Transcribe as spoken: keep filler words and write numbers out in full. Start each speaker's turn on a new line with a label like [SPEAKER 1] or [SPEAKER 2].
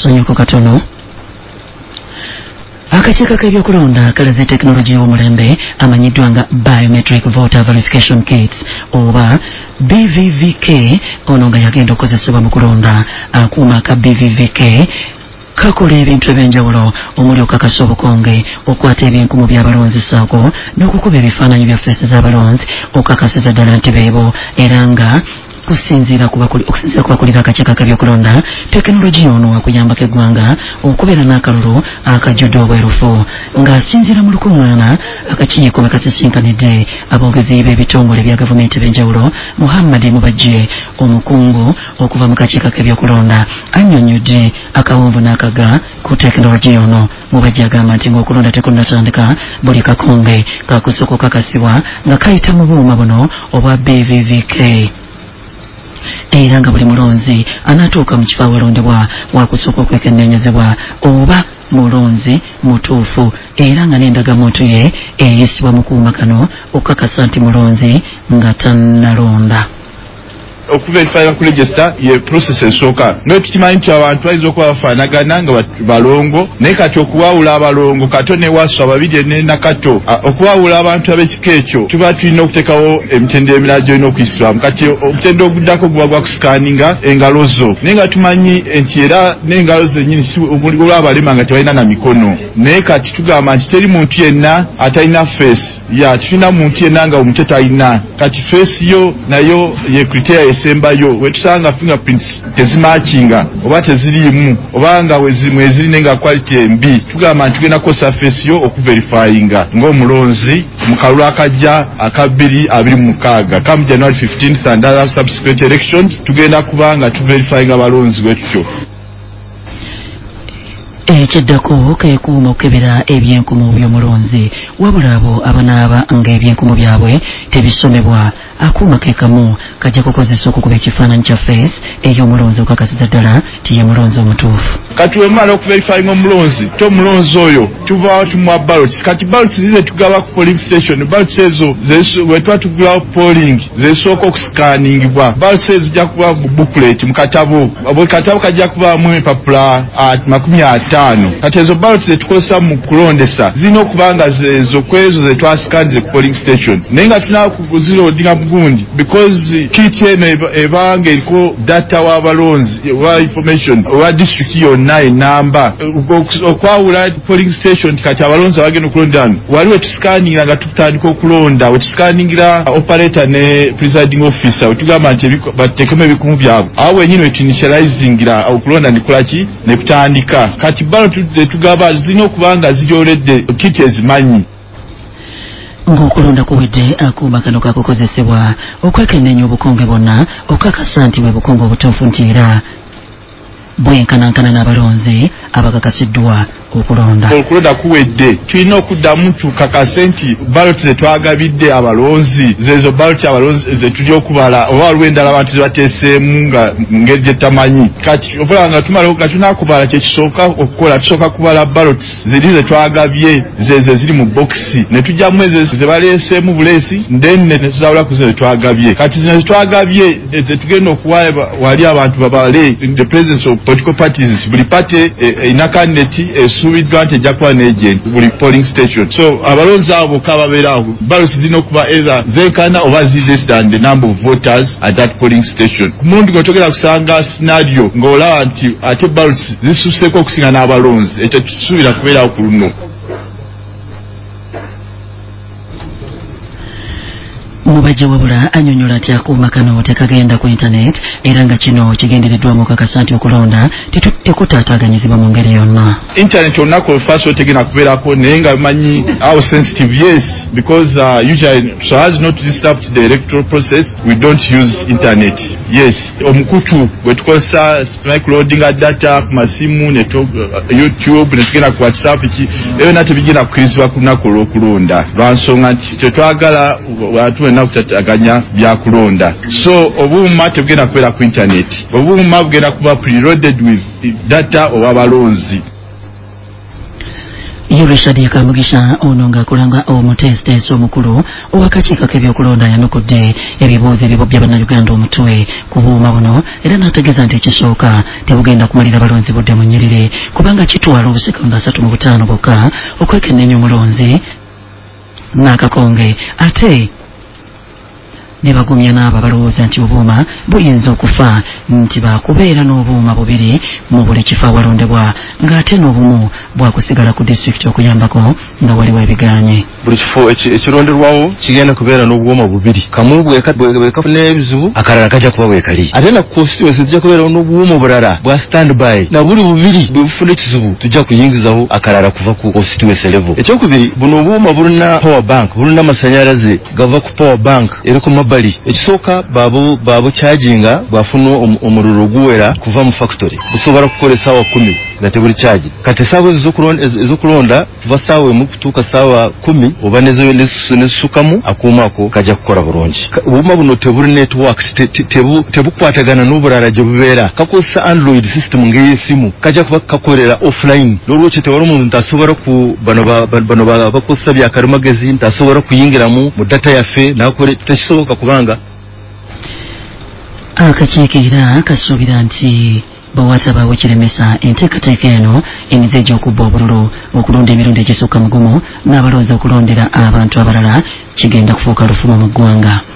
[SPEAKER 1] kasonyiiko katono. Akakiiko k'ebyokulonda kalaze tekinologi y'omulembe amanyiddwa nga Biometric Voter Verification Kits oba B V V K ono nga yagenda okukozesebwa mu kulonda. Akuuma ka B V V K kakola ebintu ebyenjawulo omuli okukakasa obukonge, okwata ebyenkumu by'abalonzi ssaako n'okukuba ebifaananyi bya feesi z'abalonzi okukakasiza ddala nti beebo, era nga kusinziira okusinziira ku bakulira akakiiko k'ebyokulonda tekinologi ono wakuyambako eggwanga okubeera n'akalulu akajjudde obwerufu. Ng'asinziira mu lukuŋŋaana akakiiko bwe kasisinkanidde aboogezi b'ebitongole bya gavumenti eb'enjawulo, Muhammad Mubajje omukungu okuva mu kakiiko k'ebyokulonda annyonnyodde akawonvu n'akaga ku tekinologi ono. Mubajje agamba nti ng'okulonda tekunnatandika buli kakonge kakusooka okukakasibwa nga kayita mu buuma buno obwa B V V K. Era nga buli mulonzi anaatuuka mu kifo awalondebwa wakusooka okwekenneenyezebwa oba mulonzi mutuufu, era nga n'endagamuntu ye eyisibwa mu kuuma kano okukakasa nti mulonzi nga tannalonda.
[SPEAKER 2] Okuverifyinga ku register ye process esooka. Nga tukimanyi nti abantu bayinza okuba bafaanagana nga balongo, naye kati okuwawula abalongo kato ne wasu ababiri ne nakato, okuwawula abantu ab'ekika ekyo tuba tulina okuteekawo emitendera emirala gy'olina okuyisibwamu. Kati omutendera oguddako guba gwa kusikaninga engalo zo, naye nga tumanyi nti era n'engalo zennyini si olwa abalema nga tebalina na mikono. Naye kati tugamba nti teri muntu yenna atalina face ya tulina muntu yenna nga omuntu talina. Kati face yo nayo ye criteria esembayo wetusanga fingerprints tezimakinga oba teziriimu oba nga weziri nga quality embi, tugamba nti tugenda kukosa face yo okuverifyinga ng'omulonzi mu kalulu akajja akabiri abiri mu mukaaga come January fifteenth and other subsequent elections tugenda kubanga tuverifyinga abalonzi bwetutyo.
[SPEAKER 1] Ekiddako keekuuma okukebera ebyenkumu by'omulonzi, wabula abo abanaaba ng'ebyenkumu byabwe tebisomebwa. Akuuma ke kamu kajja kukozesa okukuba ekifaananyi kya feesi ey'omulonzi okukakasiza ddala ti ye mulonzi omutuufu.
[SPEAKER 2] Kati wemala okuverifyinga omulonzi to omulonzi oyo tuvaawo tumuwa ballots. Kati ballots zize tugaba ku polling station, ballots ezo wetuba tugulawo polling zesooka okusikaningibwa. Ballots ezo zijja kuba mu booklet mu katabo, buli katabo kajja kubaamu empapula makumi ataano. Kati ezo ballots zetukozesa mu kulondesa zirina okuba nga zezo kwezo zetwasikandize ku polling station, naye nga tulina kuziloadinga gundi because kit eno ebanga eriko data w'abalonzi wa information wa district yonna enamba okwawula polling station. Kati abalonzi abagenda okulonda wali wetusikaningira nga tutandika okulonda wetusikaningira operator ne presiding officer wetugamba nti batekemu ebikumu byabwe awo wenyini wetuinitializingira okulonda nikolaki ne kutandika. Kati balo tugaba zirina okubanga ziryoledde kit ezimanyi.
[SPEAKER 1] Ng'okulonda kuwedde akuuma kano kakukozesebwa okwekenneenya obukonge bwonna okukakasa nti bwe bukonge obutuufu nti era bwenkanankana n'abalonzi abakakasiddwa okulonda.
[SPEAKER 2] Okulonda kuwedde tulina okuddamu tukakase nti baloti zetwagabidde abalonzi zezo baloti abalonzi zetulya okubala oba waliwo endala abantu zebateeseemu nga ngeri gye tamanyi. Kati okulaba nga tumala nga tulina kubala kyekisooka okukola tusooka kubala baloti ziri zetwagabye zezo ziri mu bokisi ne tujjamu ezo zebaleeseemu buleesi then ne tuzawula ku zo zetwagabye. Kati zino zetwagabye zetugenda okuwa wali abantu babale in the presence of political parties. Buli party erina candidate esuubiddwa nti ejja kuba n'agent buli polling station. So abalonzi abo kababeerawo ballots zirina okuba either zenkana oba ziri less than the number of voters at that polling station. Ku muntu gwetogera kusanga scenario ng'olaba nti ate ballots zisusseeko okusinga n'abalonzi, ekyo kisuubira kubeerawo ku luno.
[SPEAKER 1] Mubajje wabula annyonnyola nti akuuma kano tekagenda ku internet era nga kino kigendereddwamu okukakasa nti okulonda tekutaataaganyizibwa mu ngeri yonna.
[SPEAKER 2] Internet olunaku olufaasi otegenda kubeerako naye nga manyi how sensitive. Yes, because uh, usually so as not to disrupt the electoral process we don't use internet. Yes, omukutu bwetukozesa microloadinga data ku masimu ne uh, YouTube ne tugenda ku WhatsApp ki eyo na tebigenda kukirizibwa ku lunaku olw'okulonda lwansonga nti tetwagala watu na kutataganya bya kulonda. So obuuma tebugenda kubeera ku internet, obuuma bugenda kuba preloaded with data oba balonzi.
[SPEAKER 1] Iyo Richard Yakamugisha ono ng'akulanga omutesiteesi omukulu ow'akakiiko k'ebyokulonda yanukudde ebibuuzo ebyo bya bannayuganda omutwe ku buuma buno era n'ategeeza nti ekisooka tebugenda kumalira balonzi budde mu nnyiriri kubanga kitwala obusekonda asatu mu butaano bwokka okwekenneenya omulonzi n'akakonge ate ne bagumya n'abo abalowooza nti obuuma buyinza okufa nti baakubeera n'obuuma bubiri mu buli kifo awalondebwa ng'ate n'obumu bwakusigala ku disitulikiti okuyambako nga waliwo ebiganye.
[SPEAKER 3] Buli kifo ekironderwawo kigenda kubeera n'obuuma bubiri kamu bwekafuna ebizibu akalala kajja kuba bwekali ate na constituency tujja kubeerawo n'obuuma obulala bwa standby na buli bubiri bwe bufuna ekizibu tujja kuyingizawo akalala kuva ku constituency level. Ekyokubiri buno obuuma bulina power bank bulina amasanyalaze gava ku power bank eri ku bali ekisooka babo babo charginga bwafuna omuliro guwera kuva mu factory busobola kukola sawa kumi nga tebuli charge kati sawa ezokulonda kuva sawa emu kutuuka sawa kumi oba nezo nesukamu akuumako kajja kukola bulungi. Obuuma buno tebuli network tebukwatagana n'obulala gye bubeera kakozesa android system ng'ey'essimu kajja kuba kakolera offline n'olwekyo tewali omuntu asobola ku bano bakozesa byakalimagezi ntasobola kuyingiramu mu data yaffe n'akola tekisoboka kubanga
[SPEAKER 1] akakiiko era kasuubira nti bwewatabawo kiremesa enteekateeka eno emize egy'okubba obululu okulonda emirundi egisukka mugumu n'abalonzi okulondera abantu abalala kigenda kufuuka lufumo mu ggwanga.